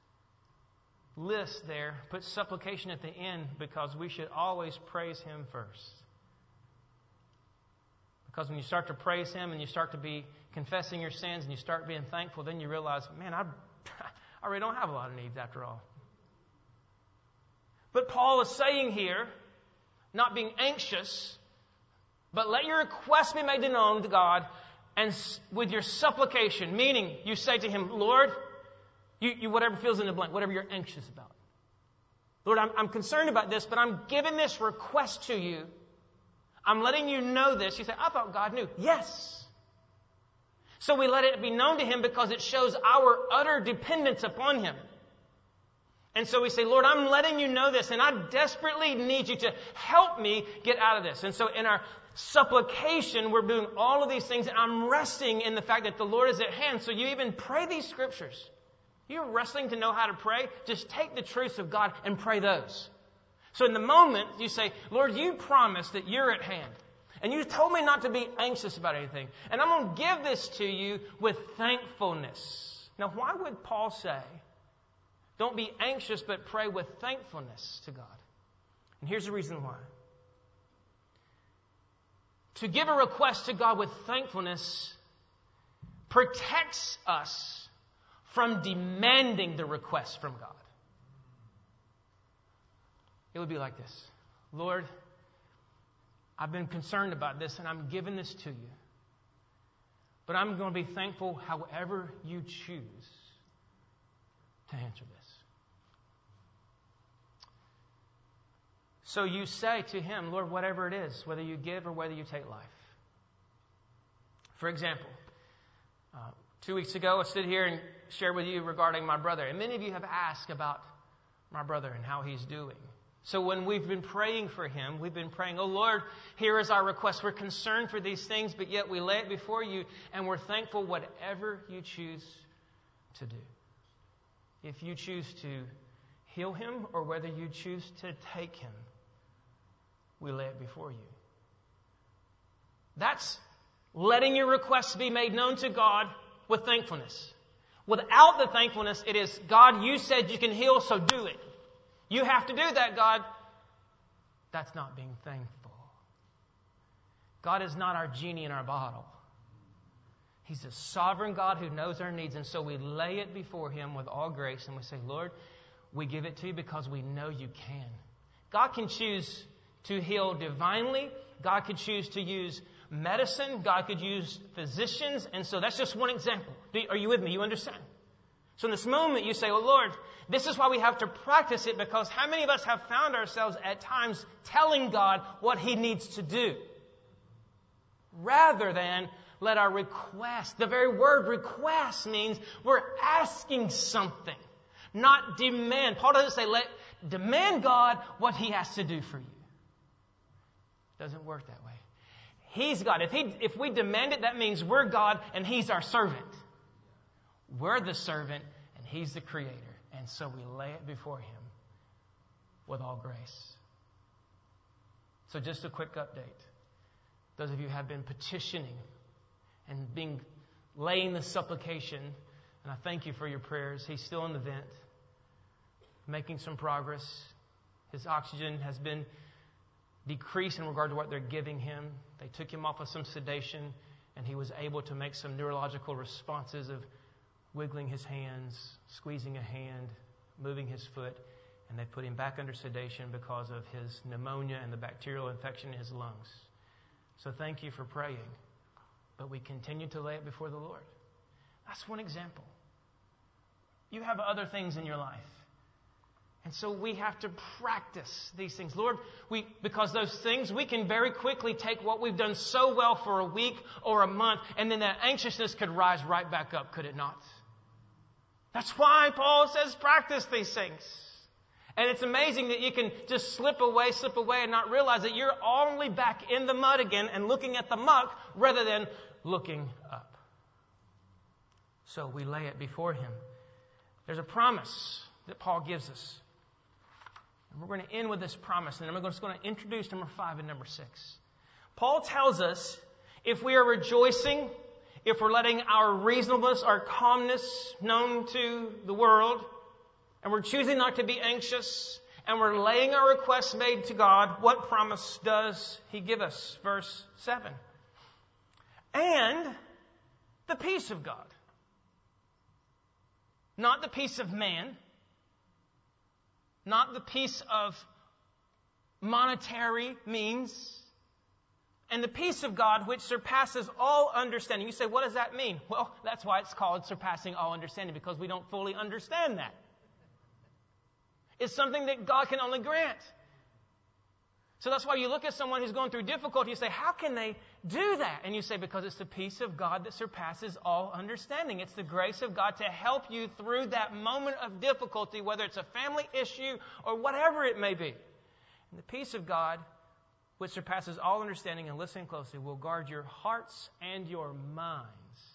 list there puts supplication at the end because we should always praise Him first. Because when you start to praise Him and you start to be confessing your sins and you start being thankful, then you realize, man, I, I really don't have a lot of needs after all. But Paul is saying here, not being anxious, but let your requests be made known to God, and with your supplication, meaning you say to Him, Lord, you, you whatever fills in the blank, whatever you're anxious about. Lord, I'm, I'm concerned about this, but I'm giving this request to you. I'm letting you know this. You say, I thought God knew. Yes. So we let it be known to Him because it shows our utter dependence upon Him. And so we say, Lord, I'm letting you know this, and I desperately need you to help me get out of this. And so in our supplication, we're doing all of these things, and I'm resting in the fact that the Lord is at hand. So you even pray these scriptures. You're wrestling to know how to pray. Just take the truths of God and pray those. So in the moment, you say, Lord, you promised that you're at hand. And you told me not to be anxious about anything. And I'm going to give this to you with thankfulness. Now, why would Paul say, don't be anxious, but pray with thankfulness to God? And here's the reason why. To give a request to God with thankfulness protects us from demanding the request from God. It would be like this. Lord, I've been concerned about this and I'm giving this to you. But I'm going to be thankful however you choose to answer this. So you say to Him, Lord, whatever it is, whether you give or whether you take life. For example, uh, two weeks ago I stood here and shared with you regarding my brother. And many of you have asked about my brother and how he's doing. So when we've been praying for him, we've been praying, oh Lord, here is our request. We're concerned for these things, but yet we lay it before you and we're thankful whatever you choose to do. If you choose to heal him or whether you choose to take him, we lay it before you. That's letting your requests be made known to God with thankfulness. Without the thankfulness, it is, God, you said you can heal, so do it. You have to do that, God. That's not being thankful. God is not our genie in our bottle. He's a sovereign God who knows our needs. And so we lay it before Him with all grace and we say, Lord, we give it to you because we know you can. God can choose to heal divinely. God could choose to use medicine. God could use physicians. And so that's just one example. Are you with me? You understand? So in this moment you say, oh Lord, this is why we have to practice it, because how many of us have found ourselves at times telling God what He needs to do? Rather than let our request, the very word request means we're asking something, not demand. Paul doesn't say let demand God what He has to do for you. It doesn't work that way. He's God. If he, if we demand it, that means we're God and He's our servant. We're the servant and He's the creator. And so we lay it before Him with all grace. So just a quick update. Those of you who have been petitioning and being laying the supplication, and I thank you for your prayers. He's still in the vent, making some progress. His oxygen has been decrease in regard to what they're giving him. They took him off of some sedation, and he was able to make some neurological responses of wiggling his hands, squeezing a hand, moving his foot, and they put him back under sedation because of his pneumonia and the bacterial infection in his lungs. So thank you for praying, but we continue to lay it before the Lord. That's one example. You have other things in your life. And so we have to practice these things. Lord, we because those things, we can very quickly take what we've done so well for a week or a month, and then that anxiousness could rise right back up, could it not? That's why Paul says practice these things. And it's amazing that you can just slip away, slip away, and not realize that you're only back in the mud again and looking at the muck rather than looking up. So we lay it before Him. There's a promise that Paul gives us. And we're going to end with this promise, and then we're just going to introduce number five and number six. Paul tells us if we are rejoicing, if we're letting our reasonableness, our calmness known to the world, and we're choosing not to be anxious, and we're laying our requests made to God, what promise does He give us? Verse seven. And the peace of God. Not the peace of man. Not the peace of monetary means. And the peace of God which surpasses all understanding. You say, what does that mean? Well, that's why it's called surpassing all understanding, because we don't fully understand that. It's something that God can only grant. So that's why you look at someone who's going through difficulty, you say, how can they do that? And you say, because it's the peace of God that surpasses all understanding. It's the grace of God to help you through that moment of difficulty, whether it's a family issue or whatever it may be. And the peace of God, which surpasses all understanding, and listen closely, will guard your hearts and your minds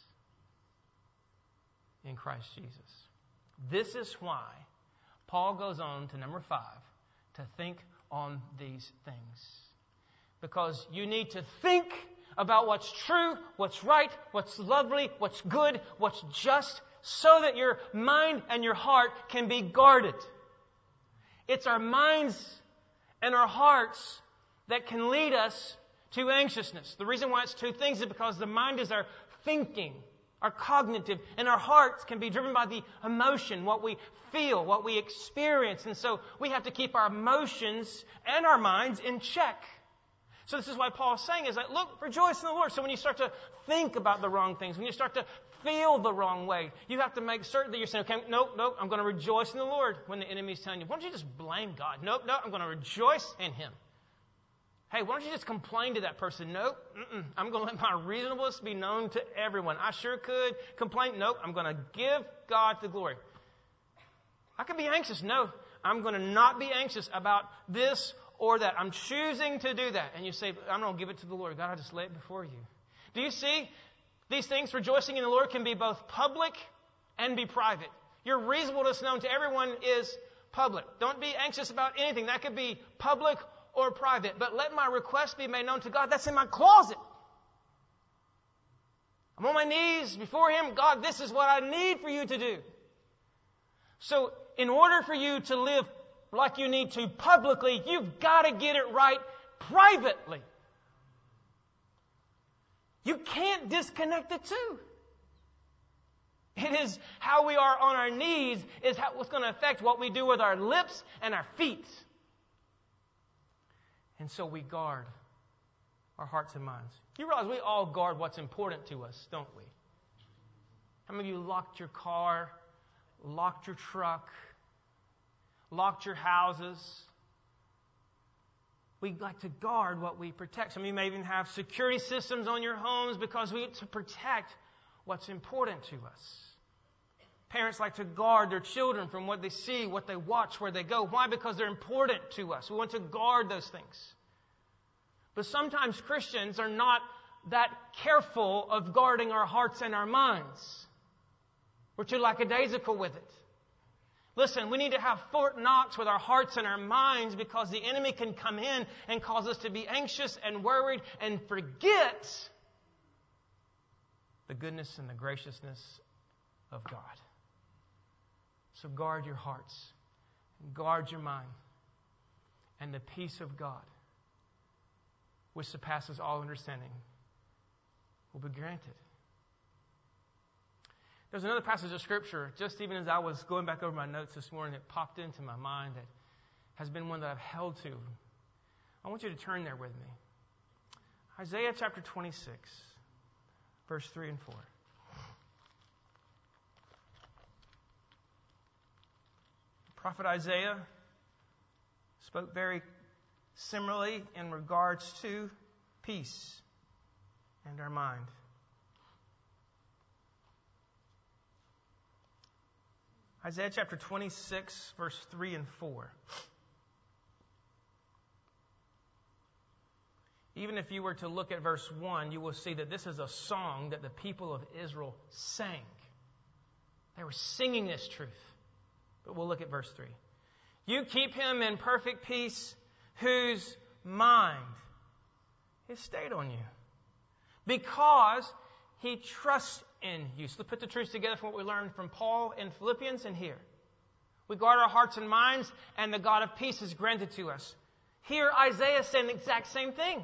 in Christ Jesus. This is why Paul goes on to number five, to think on these things. Because you need to think about what's true, what's right, what's lovely, what's good, what's just, so that your mind and your heart can be guarded. It's our minds and our hearts that can lead us to anxiousness. The reason why it's two things is because the mind is our thinking, our cognitive, and our hearts can be driven by the emotion, what we feel, what we experience. And so we have to keep our emotions and our minds in check. So this is why Paul is saying is that, look, rejoice in the Lord. So when you start to think about the wrong things, when you start to feel the wrong way, you have to make certain that you're saying, okay, nope, nope, I'm going to rejoice in the Lord. When the enemy is telling you, why don't you just blame God? Nope, nope, I'm going to rejoice in Him. Hey, why don't you just complain to that person? Nope, mm-mm, I'm going to let my reasonableness be known to everyone. I sure could complain. Nope, I'm going to give God the glory. I could be anxious. No, I'm going to not be anxious about this or that. I'm choosing to do that. And you say, I'm going to give it to the Lord. God, I just lay it before you. Do you see? These things, rejoicing in the Lord, can be both public and be private. Your reasonableness known to everyone is public. Don't be anxious about anything. That could be public or private. But let my request be made known to God. That's in my closet. I'm on my knees before Him. God, this is what I need for you to do. So in order for you to live like you need to publicly, you've got to get it right privately. You can't disconnect the two. It is how we are on our knees is how, what's going to affect what we do with our lips and our feet. And so we guard our hearts and minds. You realize we all guard what's important to us, don't we? How many of you locked your car, locked your truck, locked your houses? We like to guard what we protect. Some of you may even have security systems on your homes because we get to protect what's important to us. Parents like to guard their children from what they see, what they watch, where they go. Why? Because they're important to us. We want to guard those things. But sometimes Christians are not that careful of guarding our hearts and our minds. We're too lackadaisical with it. Listen, we need to have Fort Knox with our hearts and our minds, because the enemy can come in and cause us to be anxious and worried and forget the goodness and the graciousness of God. So guard your hearts, guard your mind, and the peace of God which surpasses all understanding, will be granted. There's another passage of Scripture, just even as I was going back over my notes this morning, that popped into my mind that has been one that I've held to. I want you to turn there with me. Isaiah chapter twenty-six, verse three and four. Prophet Isaiah spoke very similarly in regards to peace and our mind. Isaiah chapter twenty-six, verse three and four. Even if you were to look at verse one, you will see that this is a song that the people of Israel sang. They were singing this truth. But we'll look at verse three. You keep him in perfect peace, whose mind is stayed on you, because he trusts in you. So let's put the truths together from what we learned from Paul in Philippians and here. We guard our hearts and minds, and the God of peace is granted to us. Here, Isaiah is saying the exact same thing.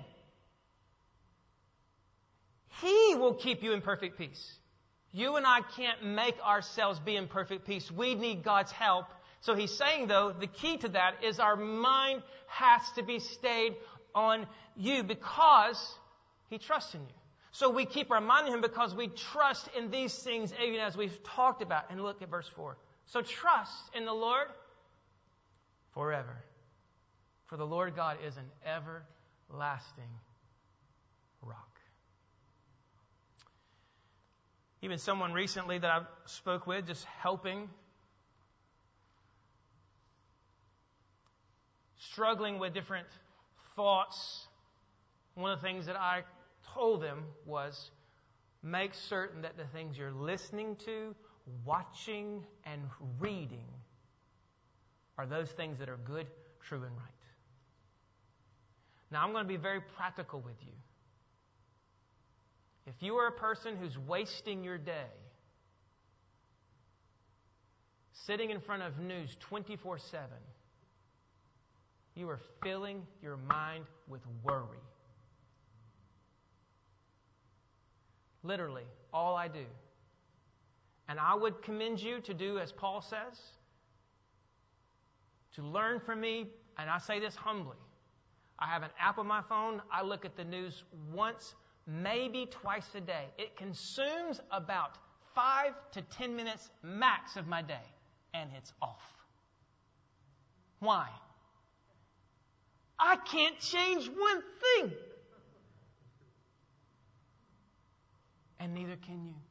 He will keep you in perfect peace. You and I can't make ourselves be in perfect peace. We need God's help. So he's saying, though, the key to that is our mind has to be stayed on you because he trusts in you. So we keep our mind on him because we trust in these things, even as we've talked about. And look at verse four. So trust in the Lord forever. For the Lord God is an everlasting rock. Even someone recently that I spoke with, just helping, struggling with different thoughts. One of the things that I told them was, make certain that the things you're listening to, watching, and reading are those things that are good, true, and right. Now, I'm going to be very practical with you. If you are a person who's wasting your day sitting in front of news twenty-four seven, you are filling your mind with worry. Literally, all I do. And I would commend you to do as Paul says, to learn from me, and I say this humbly. I have an app on my phone. I look at the news once, maybe twice a day. It consumes about five to ten minutes max of my day, and it's off. Why? I can't change one thing. And neither can you.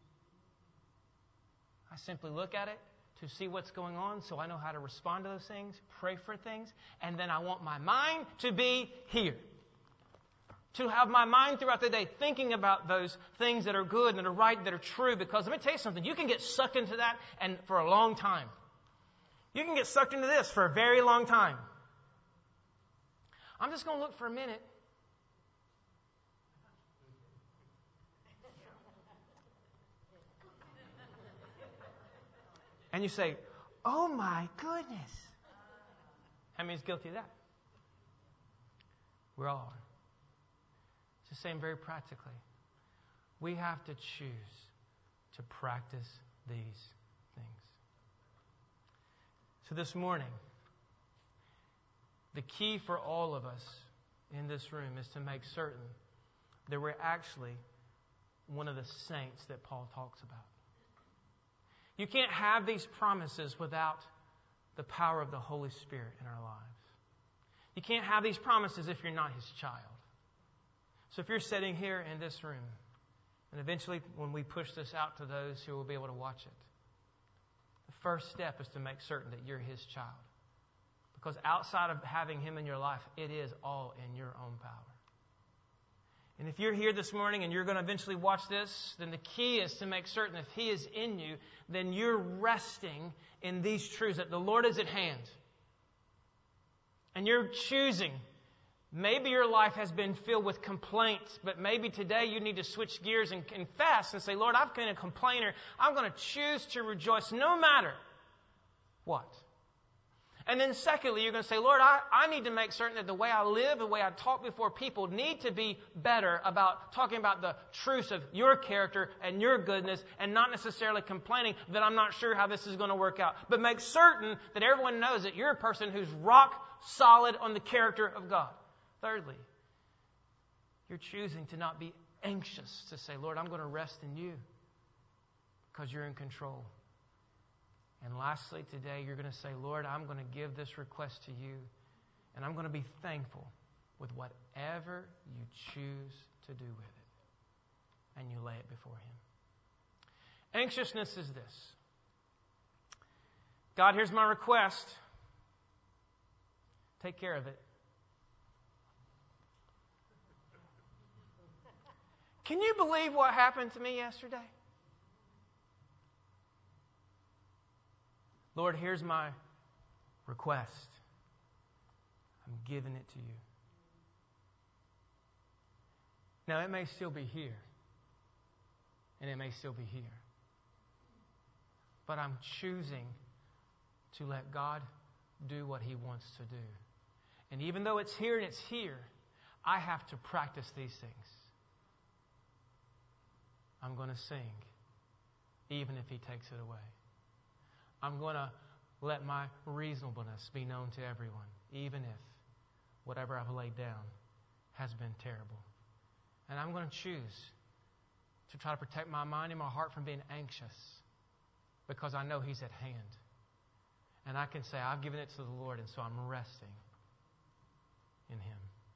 I simply look at it to see what's going on so I know how to respond to those things, pray for things, and then I want my mind to be here. To have my mind throughout the day thinking about those things that are good, that are right, that are true. Because let me tell you something, you can get sucked into that and for a long time. You can get sucked into this for a very long time. I'm just going to look for a minute. And you say, oh my goodness. How many is guilty of that? We're all. Just saying very practically. We have to choose to practice these things. So this morning, the key for all of us in this room is to make certain that we're actually one of the saints that Paul talks about. You can't have these promises without the power of the Holy Spirit in our lives. You can't have these promises if you're not His child. So if you're sitting here in this room, and eventually when we push this out to those who will be able to watch it, the first step is to make certain that you're His child. Because outside of having Him in your life, it is all in your own power. And if you're here this morning and you're going to eventually watch this, then the key is to make certain if He is in you, then you're resting in these truths that the Lord is at hand. And you're choosing. Maybe your life has been filled with complaints, but maybe today you need to switch gears and confess and say, Lord, I've been a complainer. I'm going to choose to rejoice no matter what. And then secondly, you're going to say, Lord, I, I need to make certain that the way I live, the way I talk before people need to be better about talking about the truths of your character and your goodness and not necessarily complaining that I'm not sure how this is going to work out. But make certain that everyone knows that you're a person who's rock solid on the character of God. Thirdly, you're choosing to not be anxious to say, Lord, I'm going to rest in you because you're in control. And lastly, today, you're going to say, Lord, I'm going to give this request to you, and I'm going to be thankful with whatever you choose to do with it. And you lay it before Him. Anxiousness is this. God, here's my request. Take care of it. Can you believe what happened to me yesterday? Lord, here's my request. I'm giving it to you. Now, it may still be here. And it may still be here. But I'm choosing to let God do what He wants to do. And even though it's here and it's here, I have to practice these things. I'm going to sing, even if He takes it away. I'm going to let my reasonableness be known to everyone, even if whatever I've laid down has been terrible. And I'm going to choose to try to protect my mind and my heart from being anxious because I know He's at hand. And I can say, I've given it to the Lord, and so I'm resting in Him.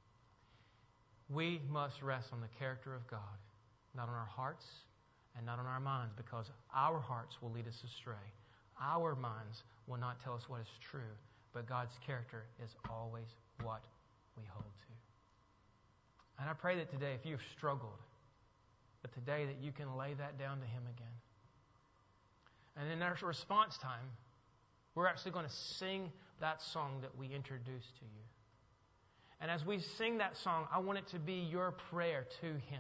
We must rest on the character of God, not on our hearts and not on our minds, because our hearts will lead us astray. Our minds will not tell us what is true, but God's character is always what we hold to. And I pray that today, if you've struggled, but today that you can lay that down to Him again. And in our response time, we're actually going to sing that song that we introduced to you. And as we sing that song, I want it to be your prayer to Him.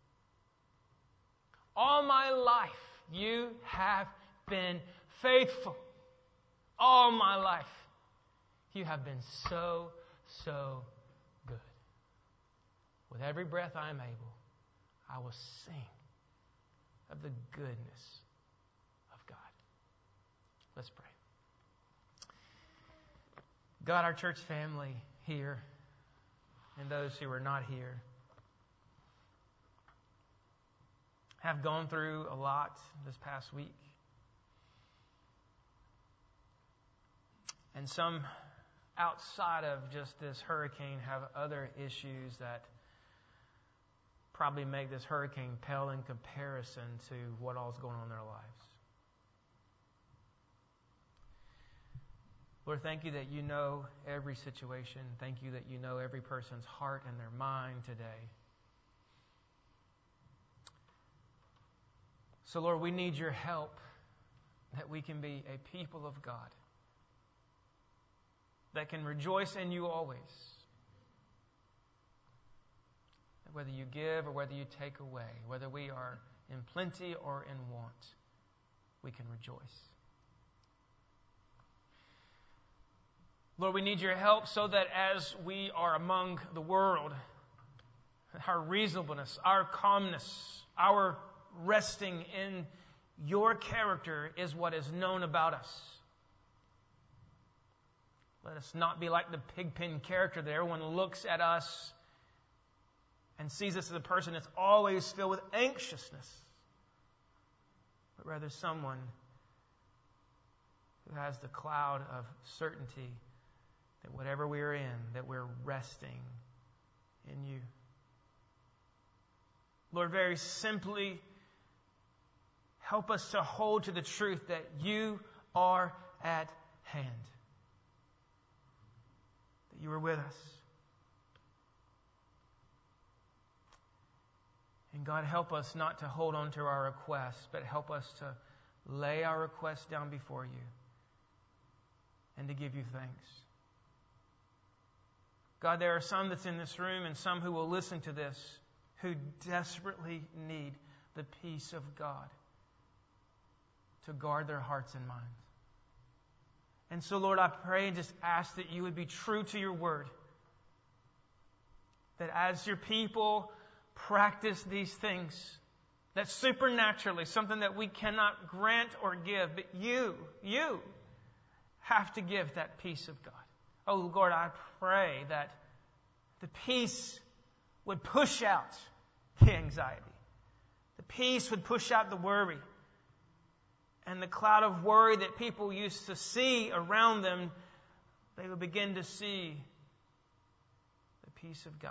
All my life, you have been faithful. All my life, you have been so, so good. With every breath I am able, I will sing of the goodness of God. Let's pray. God, our church family here, and those who are not here, have gone through a lot this past week. And some outside of just this hurricane have other issues that probably make this hurricane pale in comparison to what all's going on in their lives. Lord, thank you that you know every situation. Thank you that you know every person's heart and their mind today. So, Lord, we need your help that we can be a people of God that can rejoice in you always. Whether you give or whether you take away, whether we are in plenty or in want, we can rejoice. Lord, we need your help so that as we are among the world, our reasonableness, our calmness, our resting in your character is what is known about us. Let us not be like the pigpen character that everyone looks at us and sees us as a person that's always filled with anxiousness, but rather someone who has the cloud of certainty that whatever we are in, that we're resting in you. Lord, very simply, help us to hold to the truth that you are at hand. That you are with us. And God, help us not to hold on to our requests, but help us to lay our requests down before you and to give you thanks. God, there are some that's in this room and some who will listen to this who desperately need the peace of God to guard their hearts and minds. And so, Lord, I pray and just ask that you would be true to your word. That as your people practice these things, that supernaturally, something that we cannot grant or give, but you, you have to give that peace of God. Oh, Lord, I pray that the peace would push out the anxiety. The peace would push out the worry. And the cloud of worry that people used to see around them, they would begin to see the peace of God.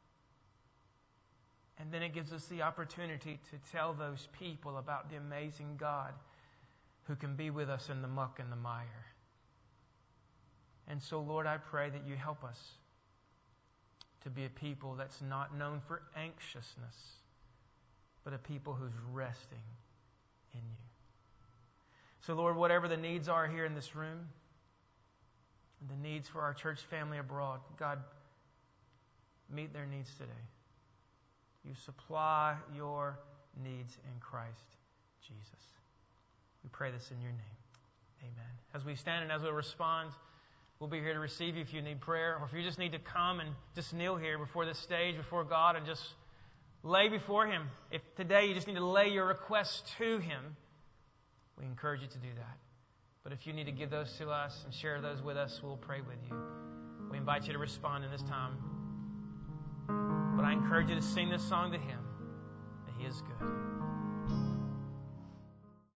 And then it gives us the opportunity to tell those people about the amazing God who can be with us in the muck and the mire. And so, Lord, I pray that you help us to be a people that's not known for anxiousness, but a people who's resting in you. So, Lord, whatever the needs are here in this room, the needs for our church family abroad, God, meet their needs today. You supply your needs in Christ Jesus. We pray this in your name. Amen. As we stand and as we respond, we'll be here to receive you if you need prayer, or if you just need to come and just kneel here before this stage, before God, and just lay before Him. If today you just need to lay your requests to Him, we encourage you to do that. But if you need to give those to us and share those with us, we'll pray with you. We invite you to respond in this time. But I encourage you to sing this song to Him, that He is good.